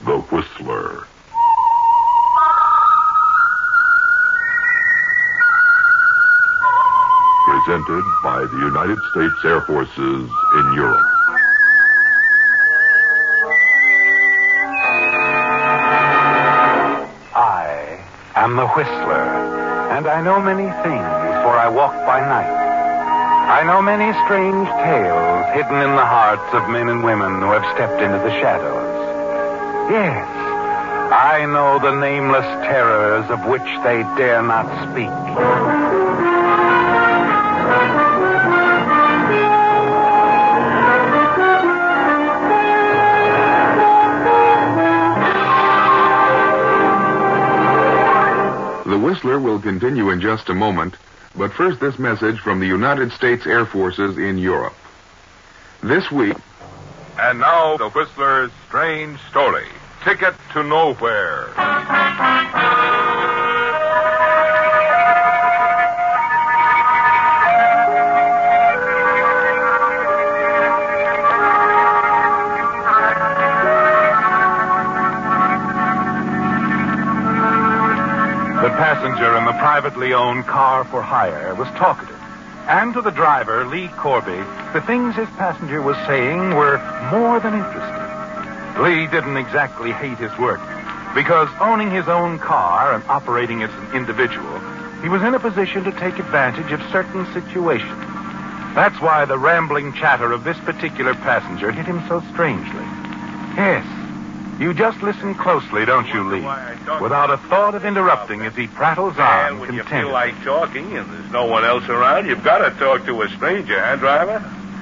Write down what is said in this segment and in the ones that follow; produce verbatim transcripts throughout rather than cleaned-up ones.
The Whistler. Presented by the United States Air Forces in Europe. I am the Whistler, and I know many things, for I walk by night. I know many strange tales hidden in the hearts of men and women who have stepped into the shadows. Yes, I know the nameless terrors of which they dare not speak. The Whistler will continue in just a moment, but first this message from the United States Air Forces in Europe. This week... And now, the Whistler's strange story, Ticket to Nowhere. The passenger in the privately owned car for hire was talkative. And to the driver, Lee Corby, the things his passenger was saying were more than interesting. Lee didn't exactly hate his work, because owning his own car and operating as an individual, he was in a position to take advantage of certain situations. That's why the rambling chatter of this particular passenger hit him so strangely. Yes, you just listen closely, don't you, Lee? Without a thought of interrupting as he prattles on, and when you contented. feel like talking and there's no one else around, you've got to talk to a stranger, huh, driver?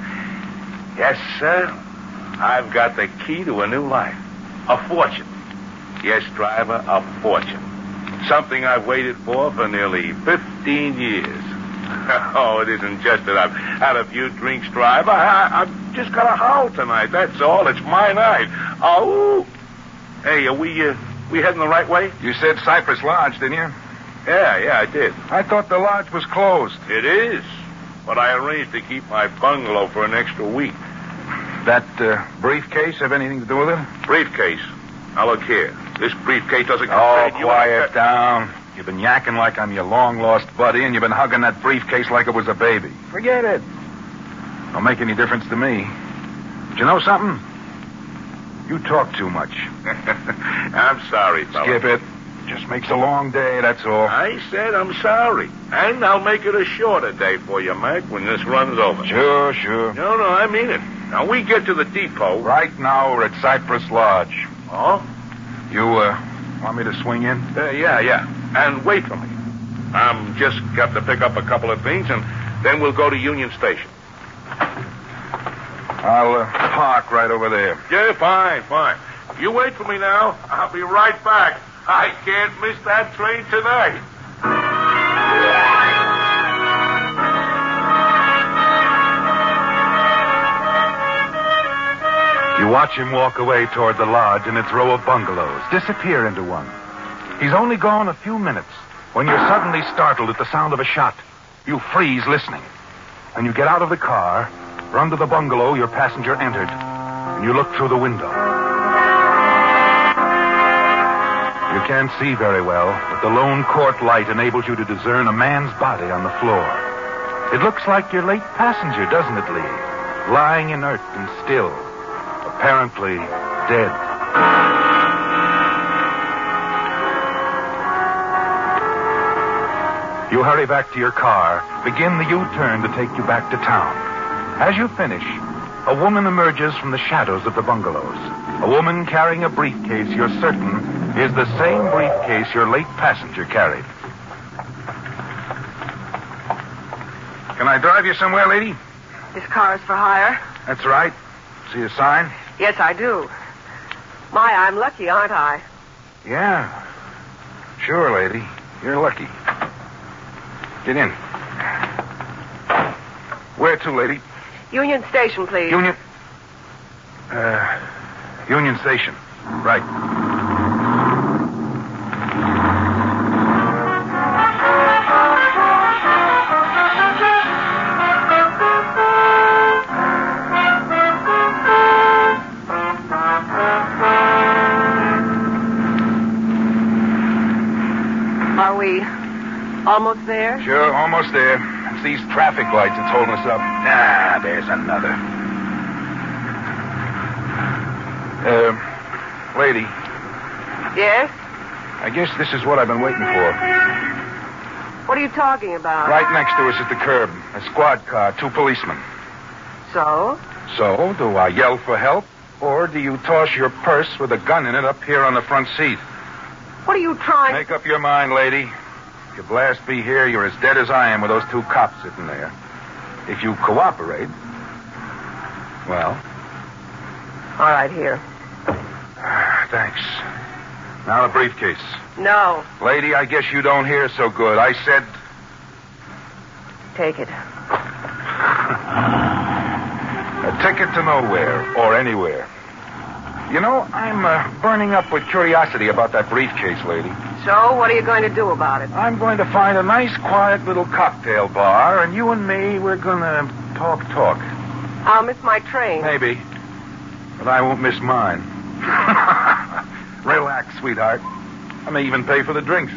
Yes, sir. I've got the key to a new life. A fortune. Yes, driver, a fortune. Something I've waited for for nearly fifteen years. Oh, it isn't just that I've had a few drinks, driver. I, I've just got to howl tonight, that's all. It's my night. Oh. Hey, are we, uh, we heading the right way? You said Cypress Lodge, didn't you? Yeah, yeah, I did. I thought the lodge was closed. It is. But I arranged to keep my bungalow for an extra week. That uh, briefcase have anything to do with it? Briefcase? Now, look here. This briefcase doesn't Oh, concern you. quiet down. You've been yakking like I'm your long-lost buddy, and you've been hugging that briefcase like it was a baby. Forget it. Don't make any difference to me. But you know something? You talk too much. I'm sorry, fella. Skip it. Just makes a long day, that's all. I said I'm sorry. And I'll make it a shorter day for you, Mac, when this runs over. Sure, sure. No, no, I mean it. Now, we get to the depot. Right now, we're at Cypress Lodge. Oh? You, uh, want me to swing in? Uh, yeah, yeah. And wait for me. I'm just got to pick up a couple of things, and then we'll go to Union Station. I'll uh, park right over there. Yeah, fine, fine. You wait for me now. I'll be right back. I can't miss that train tonight. You watch him walk away toward the lodge and its row of bungalows, disappear into one. He's only gone a few minutes when you're suddenly startled at the sound of a shot. You freeze listening. And you get out of the car, run to the bungalow your passenger entered, and you look through the window. You can't see very well, but the lone court light enables you to discern a man's body on the floor. It looks like your late passenger, doesn't it, Lee? Lying inert and still, apparently dead. You hurry back to your car, begin the U-turn to take you back to town. As you finish, a woman emerges from the shadows of the bungalows. A woman carrying a briefcase you're certain is the same briefcase your late passenger carried. Can I drive you somewhere, lady? This car is for hire? That's right. See a sign? Yes, I do. My, I'm lucky, aren't I? Yeah. Sure, lady. You're lucky. Get in. Where to, lady? Union Station, please. Union... Uh, Union Station. Right. Almost there? Sure, almost there. It's these traffic lights that's holding us up. Ah, there's another. Uh, lady, Yes? I guess this is what I've been waiting for. What are you talking about? Right next to us at the curb. A squad car, two policemen. So? So, do I yell for help? Or do you toss your purse with a gun in it up here on the front seat? What are you trying... Make up your mind, lady. If you blast me here, you're as dead as I am with those two cops sitting there. If you cooperate, well... All right, here. Thanks. Now the briefcase. No. Lady, I guess you don't hear so good. I said... Take it. A ticket to nowhere or anywhere. You know, I'm uh, burning up with curiosity about that briefcase, lady. So, what are you going to do about it? I'm going to find a nice, quiet little cocktail bar, and you and me, we're going to talk, talk. I'll miss my train. Maybe. But I won't miss mine. Relax, sweetheart. I may even pay for the drinks.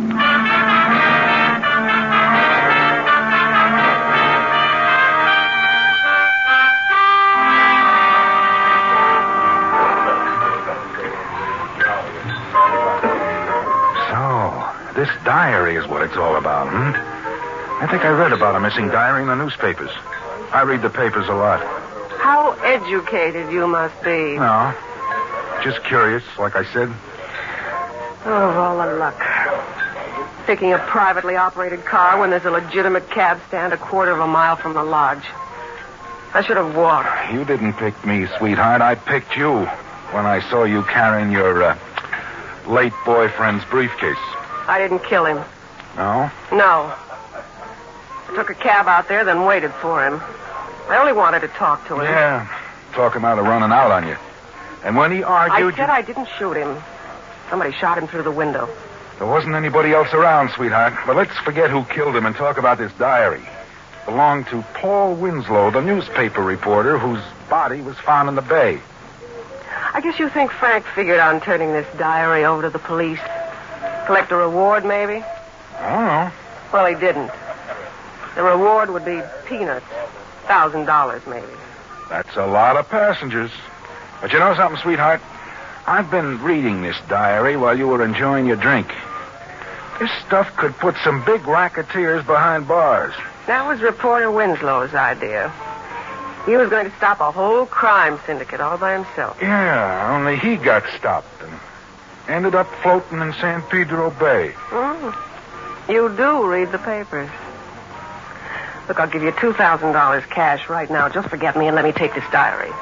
So, this diary is what it's all about, hmm? I think I read about a missing diary in the newspapers. I read the papers a lot. How educated you must be. No. Just curious, like I said. Oh, of all the luck. Picking a privately operated car when there's a legitimate cab stand a quarter of a mile from the lodge. I should have walked. You didn't pick me, sweetheart. I picked you when I saw you carrying your uh, late boyfriend's briefcase. I didn't kill him. No? No. I took a cab out there, then waited for him. I only wanted to talk to him. Yeah. Talk him out of running out on you. And when he argued... I said you... I didn't shoot him. Somebody shot him through the window. There wasn't anybody else around, sweetheart. But let's forget who killed him and talk about this diary. It belonged to Paul Winslow, the newspaper reporter whose body was found in the bay. I guess you think Frank figured on turning this diary over to the police. Collect a reward, maybe? I don't know. Well, he didn't. The reward would be peanuts. Thousand dollars, maybe. That's a lot of passengers. But you know something, sweetheart? I've been reading this diary while you were enjoying your drink. This stuff could put some big racketeers behind bars. That was reporter Winslow's idea. He was going to stop a whole crime syndicate all by himself. Yeah, only he got stopped and ended up floating in San Pedro Bay. Mm. You do read the papers. Look, I'll give you two thousand dollars cash right now. Just forget me and let me take this diary.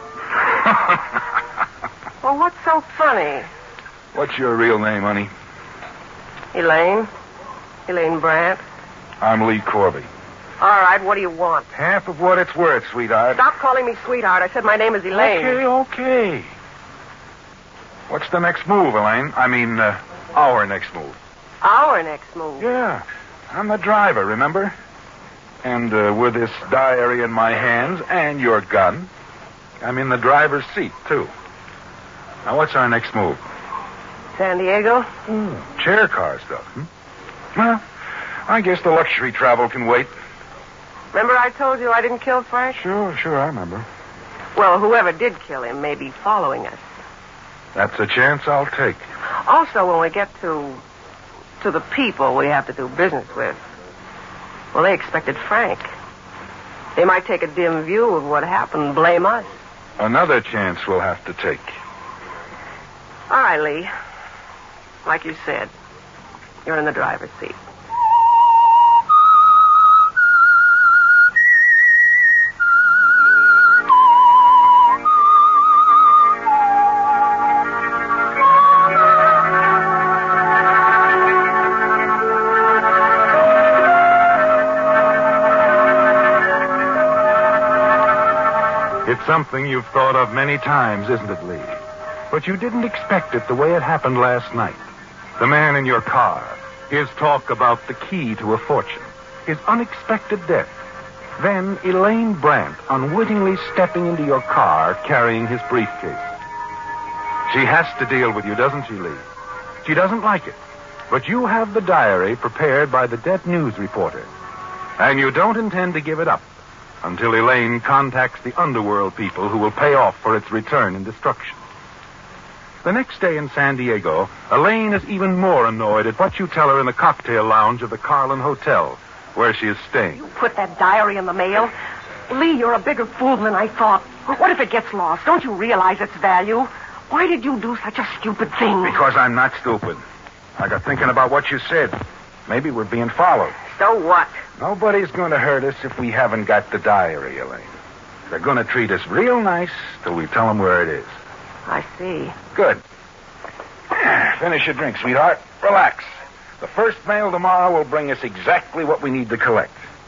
Well, what's so funny? What's your real name, honey? Elaine. Elaine Brandt. I'm Lee Corby. All right, what do you want? Half of what it's worth, sweetheart. Stop calling me sweetheart. I said my name is Elaine. Okay, okay. What's the next move, Elaine? I mean, uh, our next move. Our next move? Yeah. I'm the driver, remember? And uh, with this diary in my hands and your gun, I'm in the driver's seat, too. Now, what's our next move? San Diego? Mm, chair car stuff, hmm? Well, I guess the luxury travel can wait. Remember I told you I didn't kill Frank? Sure, sure, I remember. Well, whoever did kill him may be following us. That's a chance I'll take. Also, when we get to to the people we have to do business with, well, they expected Frank. They might take a dim view of what happened and blame us. Another chance we'll have to take. All right, Lee. Like you said, you're in the driver's seat. It's something you've thought of many times, isn't it, Lee? But you didn't expect it the way it happened last night. The man in your car, his talk about the key to a fortune, his unexpected death. Then Elaine Brandt unwittingly stepping into your car carrying his briefcase. She has to deal with you, doesn't she, Lee? She doesn't like it. But you have the diary prepared by the dead news reporter. And you don't intend to give it up until Elaine contacts the underworld people who will pay off for its return and destruction. The next day in San Diego, Elaine is even more annoyed at what you tell her in the cocktail lounge of the Carlin Hotel, where she is staying. You put that diary in the mail? Lee, you're a bigger fool than I thought. What if it gets lost? Don't you realize its value? Why did you do such a stupid thing? Because I'm not stupid. I got thinking about what you said. Maybe we're being followed. So what? Nobody's going to hurt us if we haven't got the diary, Elaine. They're going to treat us real nice till we tell them where it is. I see. Good. Finish your drink, sweetheart. Relax. The first mail tomorrow will bring us exactly what we need to collect.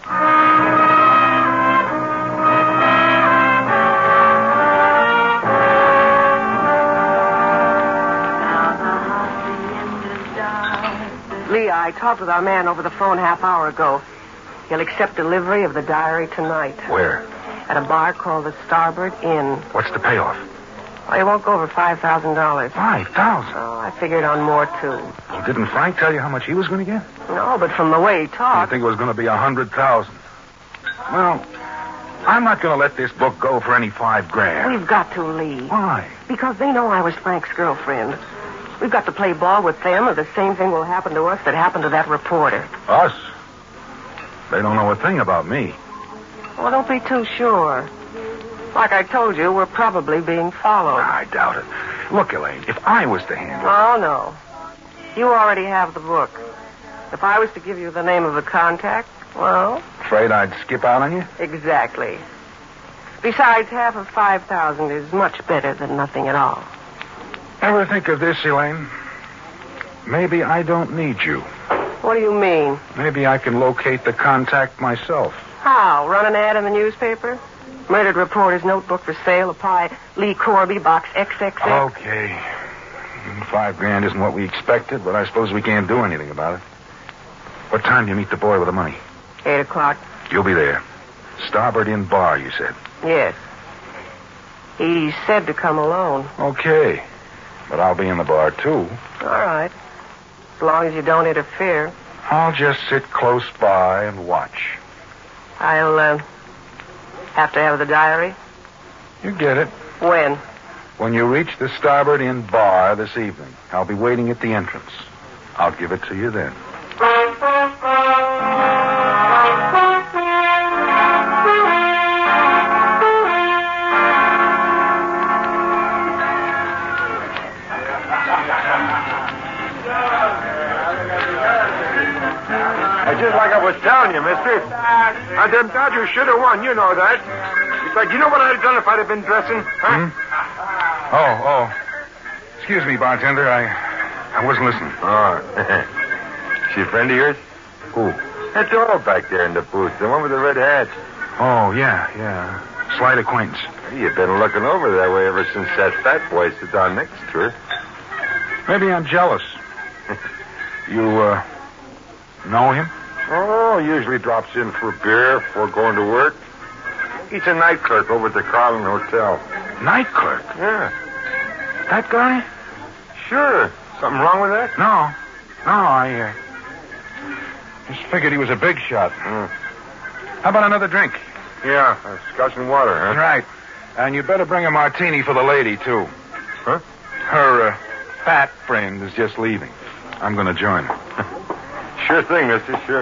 Lee, I talked with our man over the phone half hour ago. He'll accept delivery of the diary tonight. Where? At a bar called the Starboard Inn. What's the payoff? Well, he won't go over five thousand dollars. Five thousand? Oh, I figured on more, too. Well, didn't Frank tell you how much he was going to get? No, but from the way he I talked... think it was going to be a hundred thousand. Well, I'm not going to let this book go for any five grand. We've got to, Lee. Why? Because they know I was Frank's girlfriend. We've got to play ball with them, or the same thing will happen to us that happened to that reporter. Us? They don't know a thing about me. Well, don't be too sure. Like I told you, we're probably being followed. I doubt it. Look, Elaine, if I was to handle it... Oh, no. You already have the book. If I was to give you the name of the contact, well... Afraid I'd skip out on you? Exactly. Besides, half of five thousand is much better than nothing at all. Ever think of this, Elaine? Maybe I don't need you. What do you mean? Maybe I can locate the contact myself. How? Run an ad in the newspaper? Murdered reporter's notebook for sale. Apply Lee Corby, box X X X. Okay. Five grand isn't what we expected, but I suppose we can't do anything about it. What time do you meet the boy with the money? Eight o'clock. You'll be there. Starboard Inn Bar, you said. Yes. He said to come alone. Okay. But I'll be in the bar, too. All right. As long as you don't interfere. I'll just sit close by and watch. I'll, uh, have to have the diary. You get it. When? When you reach the Starboard Inn Bar this evening. I'll be waiting at the entrance. I'll give it to you then. Just like I was telling you, mister. Uh, them Dodgers should have won. You know that. Besides, you know what I'd have done if I'd have been dressing? Huh? Hmm? Oh, oh. Excuse me, bartender. I I wasn't listening. Oh. She a friend of yours? Who? That girl back there in the booth. The one with the red hat. Oh, yeah, yeah. Slight acquaintance. You've been looking over that way ever since that fat boy sat down next to her. Maybe I'm jealous. You, uh, know him? Oh, usually drops in for a beer before going to work. He's a night clerk over at the Carlin Hotel. Night clerk? Yeah. That guy? Sure. Something wrong with that? No. No, I, uh, just figured he was a big shot. Mm. How about another drink? Yeah, uh, scotch and water, huh? Right. And you better bring a martini for the lady, too. Huh? Her, uh, fat friend is just leaving. I'm going to join her. Sure thing, mister, sure.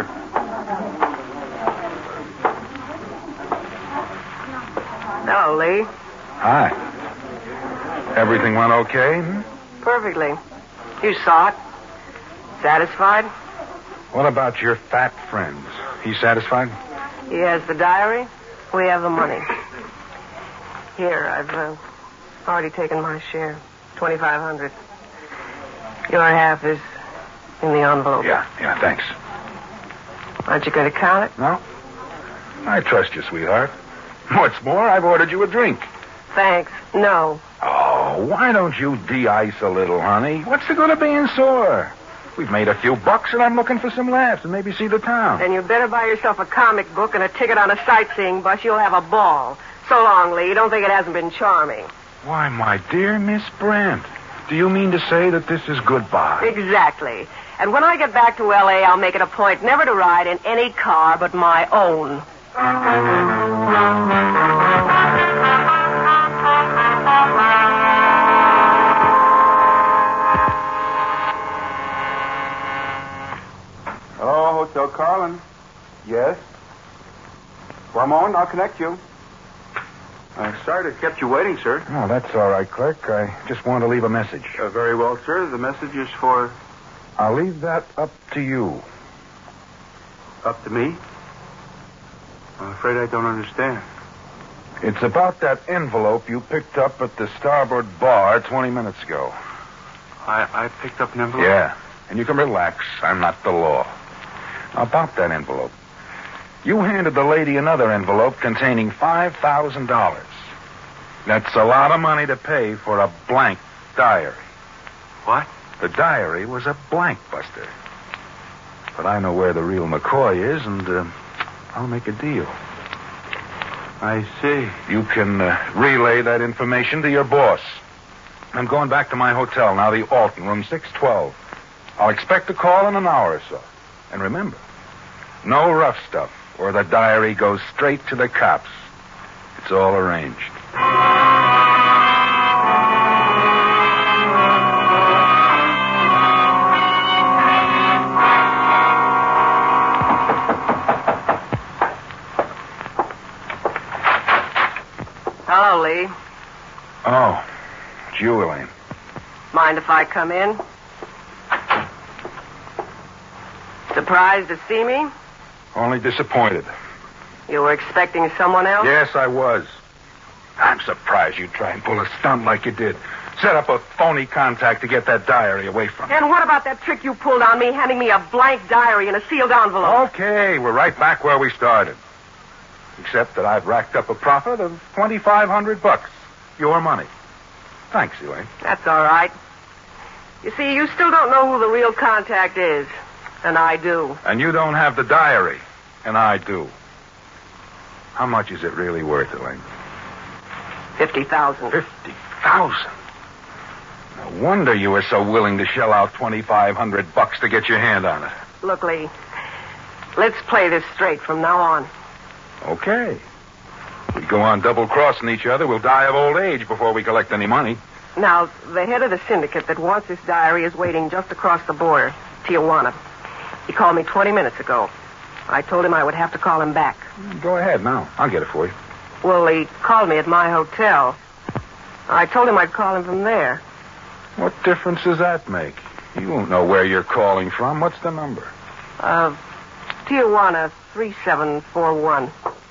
Hello, Lee. Hi. Everything went okay? Hmm? Perfectly. You saw it. Satisfied? What about your fat friends? He satisfied? He has the diary. We have the money. Here, I've uh, already taken my share. twenty-five hundred. Your half is in the envelope. Yeah, yeah, thanks. Aren't you going to count it? No. I trust you, sweetheart. What's more, I've ordered you a drink. Thanks. No. Oh, why don't you de-ice a little, honey? What's the good of being sore? We've made a few bucks, and I'm looking for some laughs and maybe see the town. Then you better buy yourself a comic book and a ticket on a sightseeing bus. You'll have a ball. So long, Lee. Don't think it hasn't been charming. Why, my dear Miss Brent, do you mean to say that this is goodbye? Exactly. And when I get back to L A, I'll make it a point never to ride in any car but my own. Hello, Hotel Carlin. Yes? One moment, I'll connect you. I'm sorry to have kept you waiting, sir. Oh, that's all right, clerk. I just wanted to leave a message. Uh, very well, sir. The message is for... I'll leave that up to you. Up to me? I'm afraid I don't understand. It's about that envelope you picked up at the Starboard Bar twenty minutes ago. I, I picked up an envelope? Yeah, and you can relax. I'm not the law. About that envelope. You handed the lady another envelope containing five thousand dollars. That's a lot of money to pay for a blank diary. What? The diary was a blank, Buster. But I know where the real McCoy is, and uh, I'll make a deal. I see. You can uh, relay that information to your boss. I'm going back to my hotel now, the Alton, room six twelve. I'll expect a call in an hour or so. And remember, no rough stuff, or the diary goes straight to the cops. It's all arranged. Hello, Lee. Oh, it's you, Elaine. Mind if I come in? Surprised to see me? Only disappointed. You were expecting someone else? Yes, I was. I'm surprised you'd try and pull a stunt like you did. Set up a phony contact to get that diary away from me. And what about that trick you pulled on me, handing me a blank diary in a sealed envelope? Okay, we're right back where we started. Except that I've racked up a profit of twenty-five hundred bucks. Your money. Thanks, Elaine. That's all right. You see, you still don't know who the real contact is. And I do. And you don't have the diary. And I do. How much is it really worth, Elaine? Fifty thousand. Fifty thousand? No wonder you were so willing to shell out twenty-five hundred bucks to get your hand on it. Look, Lee, let's play this straight from now on. Okay. If we go on double-crossing each other, we'll die of old age before we collect any money. Now, the head of the syndicate that wants this diary is waiting just across the border, Tijuana. He called me twenty minutes ago. I told him I would have to call him back. Go ahead now. I'll get it for you. Well, he called me at my hotel. I told him I'd call him from there. What difference does that make? You won't know where you're calling from. What's the number? Uh, Tijuana three seven four one.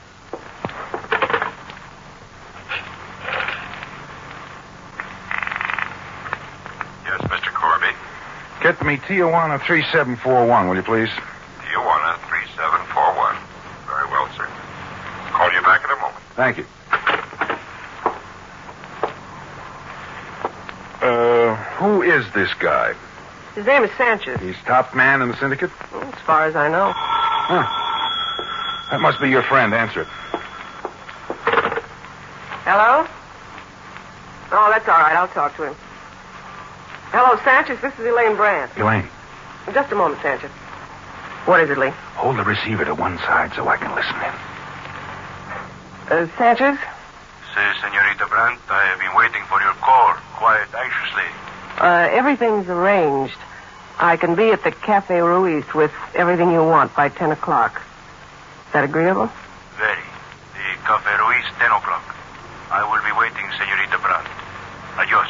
Yes, Mister Corby. Get me Tijuana three seven four one, will you please? Tijuana three seven four one. Very well, sir. Call you back in a moment. Thank you. Uh, who is this guy? His name is Sanchez. He's top man in the syndicate? As far as I know. Huh. That must be your friend. Answer it. Hello? Oh, that's all right. I'll talk to him. Hello, Sanchez. This is Elaine Brandt. Elaine. Just a moment, Sanchez. What is it, Lee? Hold the receiver to one side so I can listen in. Uh, Sanchez? Say, Senorita Brandt, I have been waiting for your call quite anxiously. Uh, everything's arranged. I can be at the Cafe Ruiz with everything you want by ten o'clock. Is that agreeable? Very. The Cafe Ruiz, ten o'clock. I will be waiting, Senorita Brandt. Adios.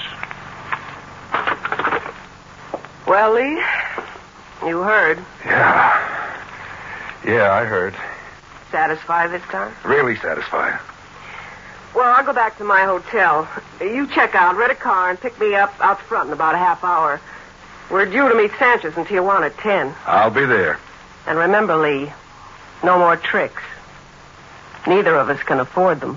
Well, Lee, you heard. Yeah. Yeah, I heard. Satisfied this time? Really satisfied. Well, I'll go back to my hotel. You check out, rent a car, and pick me up out front in about a half hour. We're due to meet Sanchez in Tijuana at ten. I'll be there. And remember, Lee, no more tricks. Neither of us can afford them.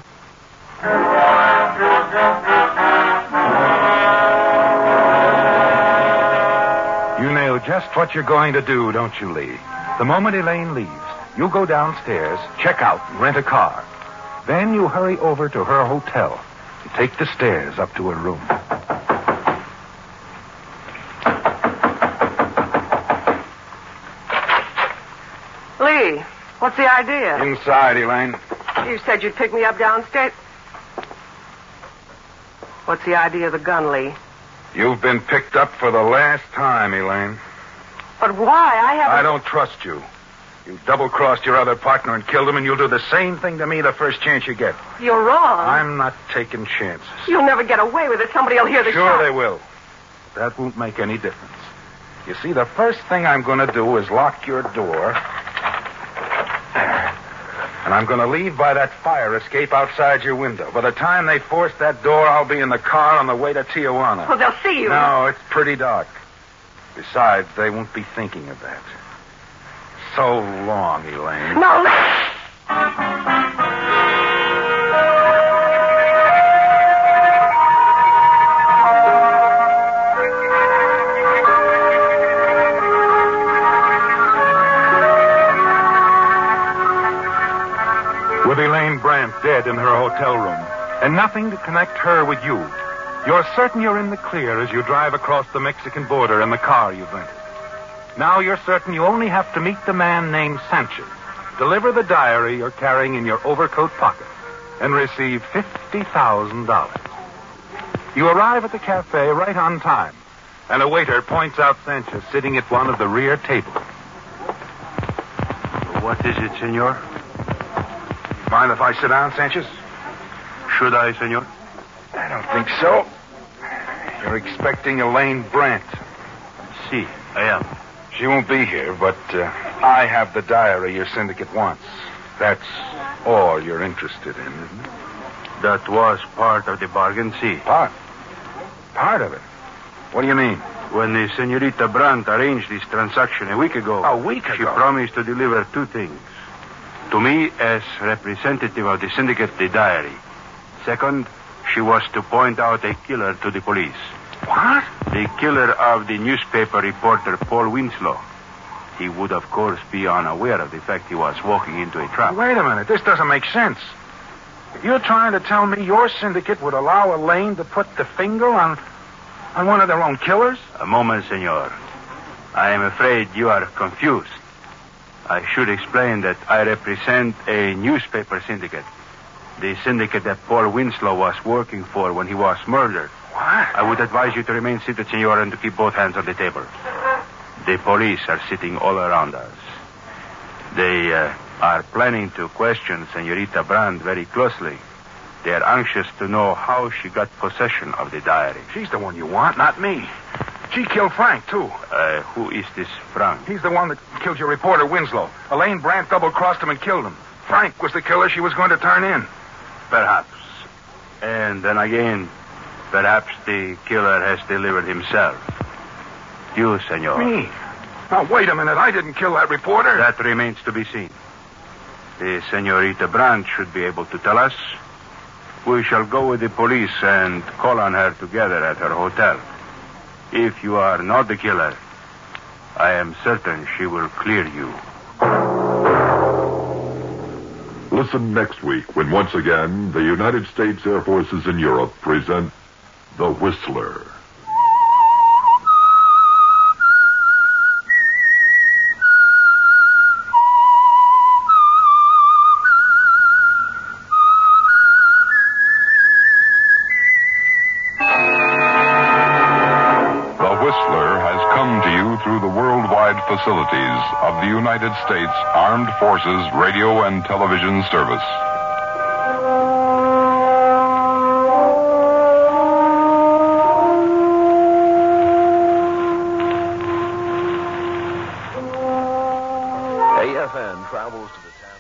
You know just what you're going to do, don't you, Lee? The moment Elaine leaves, you go downstairs, check out, and rent a car. Then you hurry over to her hotel and take the stairs up to her room. Lee, what's the idea? Inside, Elaine. You said you'd pick me up downstairs. What's the idea of the gun, Lee? You've been picked up for the last time, Elaine. But why? I haven't... I don't trust you. You double-crossed your other partner and killed him, and you'll do the same thing to me the first chance you get. You're wrong. I'm not taking chances. You'll never get away with it. Somebody will hear the Sure shot. they will. That won't make any difference. You see, the first thing I'm going to do is lock your door. There. And I'm going to leave by that fire escape outside your window. By the time they force that door, I'll be in the car on the way to Tijuana. Well, they'll see you. No, it's pretty dark. Besides, they won't be thinking of that. So long, Elaine. No, Lee. With Elaine Brandt dead in her hotel room, and nothing to connect her with you, you're certain you're in the clear as you drive across the Mexican border in the car you've rented. Now you're certain you only have to meet the man named Sanchez, deliver the diary you're carrying in your overcoat pocket, and receive fifty thousand dollars. You arrive at the cafe right on time, and a waiter points out Sanchez sitting at one of the rear tables. What is it, senor? Mind if I sit down, Sanchez? Should I, senor? I don't think so. You're expecting Elaine Brandt. Si, I am. She won't be here, but uh, I have the diary your syndicate wants. That's all you're interested in, isn't it? That was part of the bargain, si. Part? Part of it? What do you mean? When the Senorita Brandt arranged this transaction a week ago... A week ago? She promised to deliver two things. To me, as representative of the syndicate, the diary. Second, she was to point out a killer to the police. What? The killer of the newspaper reporter Paul Winslow. He would, of course, be unaware of the fact he was walking into a trap. Wait a minute. This doesn't make sense. You're trying to tell me your syndicate would allow Elaine to put the finger on, on one of their own killers? A moment, senor. I am afraid you are confused. I should explain that I represent a newspaper syndicate. The syndicate that Paul Winslow was working for when he was murdered. What? I would advise you to remain seated, senor, and to keep both hands on the table. The police are sitting all around us. They uh, are planning to question Senorita Brandt very closely. They are anxious to know how she got possession of the diary. She's the one you want, not me. She killed Frank, too. Uh, who is this Frank? He's the one that killed your reporter, Winslow. Elaine Brandt double-crossed him and killed him. Frank was the killer she was going to turn in. Perhaps. And then again, perhaps the killer has delivered himself. You, senor. Me? Now, wait a minute. I didn't kill that reporter. That remains to be seen. The Senorita Brandt should be able to tell us. We shall go with the police and call on her together at her hotel. If you are not the killer, I am certain she will clear you. Listen next week when once again the United States Air Forces in Europe present The Whistler. Facilities of the United States Armed Forces Radio and Television Service. A F N travels to the town.